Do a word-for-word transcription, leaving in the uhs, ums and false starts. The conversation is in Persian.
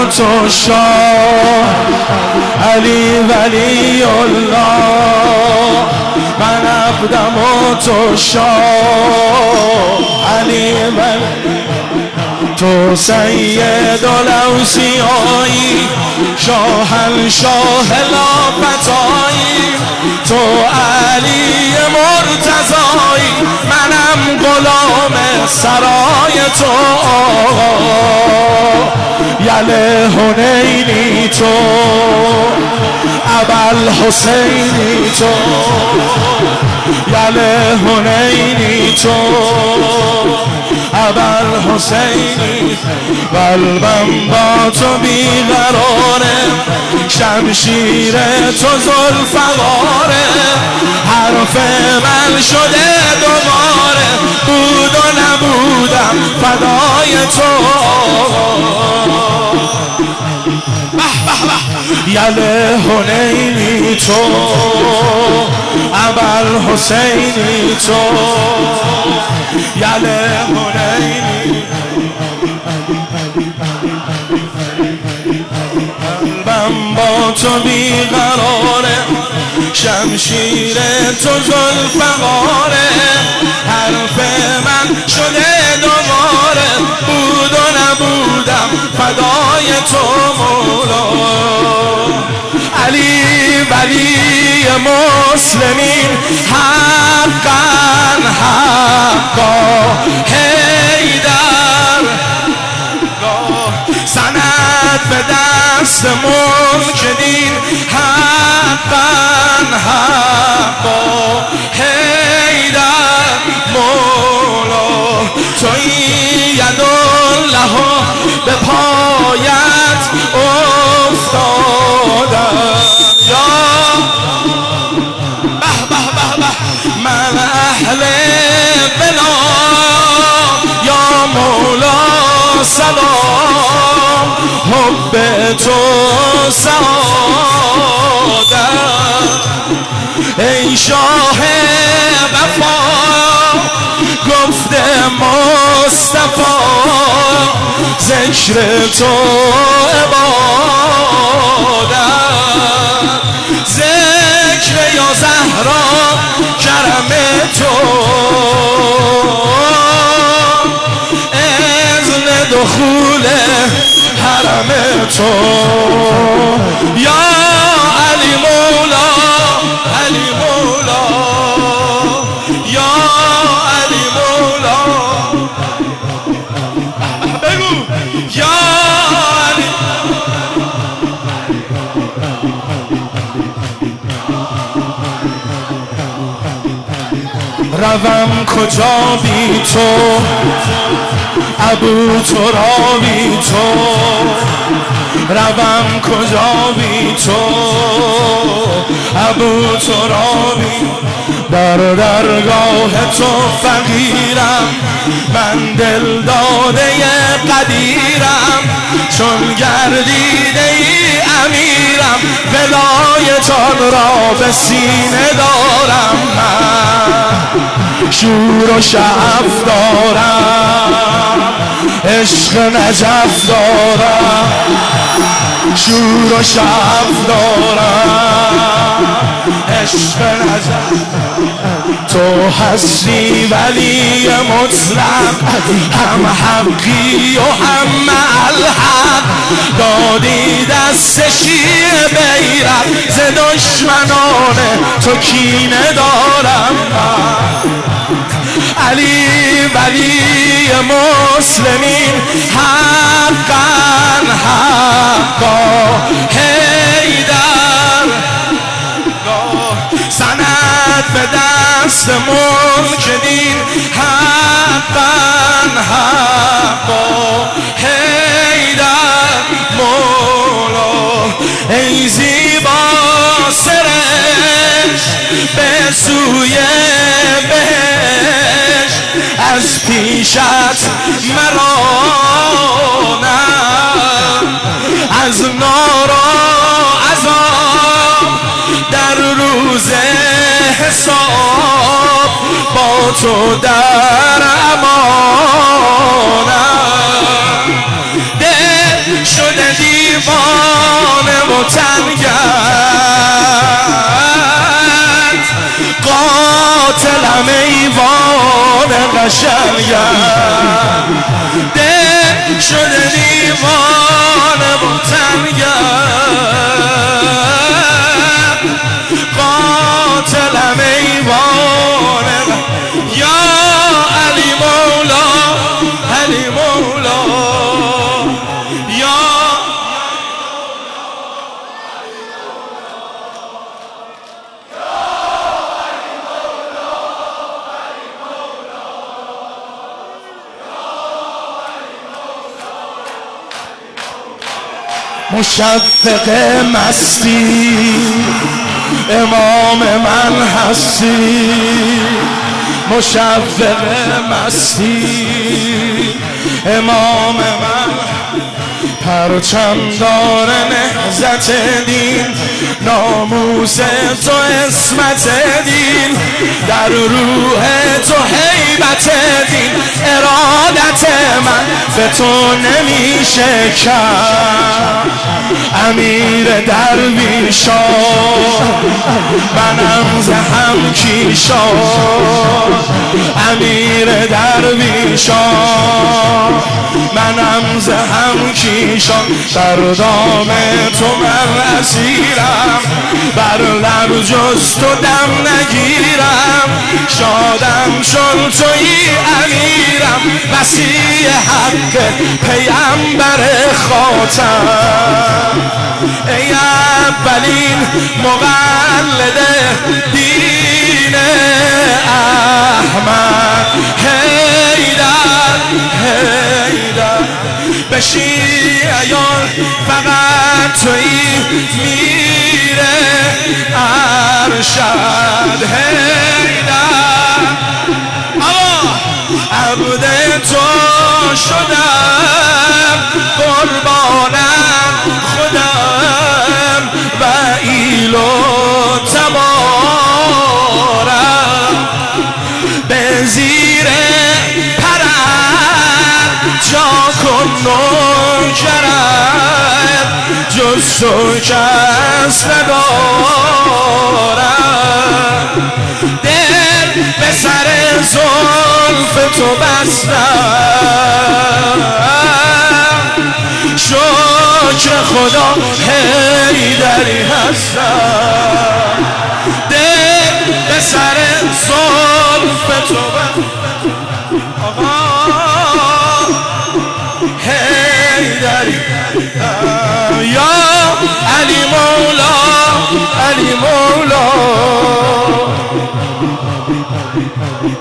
تو شاه علی ولی الله، من عبدم و تو شاه علی ولی، تو سید الاوصیایی شاهنشاه لافتایی، تو علی مرتضایی، منم غلام سرای تو یله حنینی تو ابوالحسینی تو یله حنینی تو ابوالحسینی، قلبم با تو بیقراره، شمشیر تو ذوالفقاره، حرف من شده دوباره، بود و نبودم فدای تو یله حنینی تو ابوالحسینی تو یله حنینی، قلبم با تو بیقراره، شمشیر تو ذوالفقاره، حرف من شده دوباره، بود و نبودم فدای تو مولا علی ولی مسلمین، حقا حقا حیدر، سند به دست ملک دین، حقا حقا حیدر، مولا تویی یدالله به پایت افتادم، یا به به به به من اهل بلا، یا مولا سلام، حب تو سعادت، ای شاه وفا گفت مصطفی، ذکر تو عبادت، ذکر یا زهرا کرم تو، اذن دخول حرم تو، یا علی مولا علی مولا، یا علی مولا، بگو یا علی، روم کجا بی تو ابو ترابی تو، روم کجا بی تو ابو ترابی، در درگاه تو فقیرم، من دل داده قدیرم، چون گردیده ای امیرم، ولایتان را به سینه دارم، من شور و شعف دارم، عشق نجف دارم، شور و شعف دارم، عشق نجف، تو هستی ولی مطلق، هم حقی و هم الحق، دادی دست شیر بیرق، ز دشمنان تو کینه دارم، علی ولی مسلمین، حقا حقا حیدر، سند به دست ملک دین، حقا حقا حیدر، مولا ای زیبا سرش به سوی بهش، از پیشت مرانم، از نار و عذاب در روز حساب، با تو در امانم، دل شده دی دیوانه و تنگت قاتلم ایوان قشنگت دل شده دیوانه و تنگت قاتلم ایوان یا علی مولا علی مولا یا مشفق مستی امام من هستی مشفق مستی امام من پرچمدار نهضت دین ناموس تو عصمت دین در روح تو هیبت دین ارادت من به تو نمیشه کرد امیر درویشان منم ز همکیشان امیر درویشان منم ز همکیشان در دام تو من اسیرم بر لب جز تو دم نگیرم شادم چون تویی امیرم مسیح حق پیامبر خاتم ای اولین مقلد دین احمد حیدر حیدر به شیعیان فقط تویی میره ارشد حیدر عبد تو شدم قربانم خودم و ایل و تبارم به زیر پرم جا کن نوکرم جز تو کس ندارم دل به سر زلف تو بستم شکر خدا حیدری هستم دل به سر زلف تو بستم آقا حیدری یا علی مولا علی مولا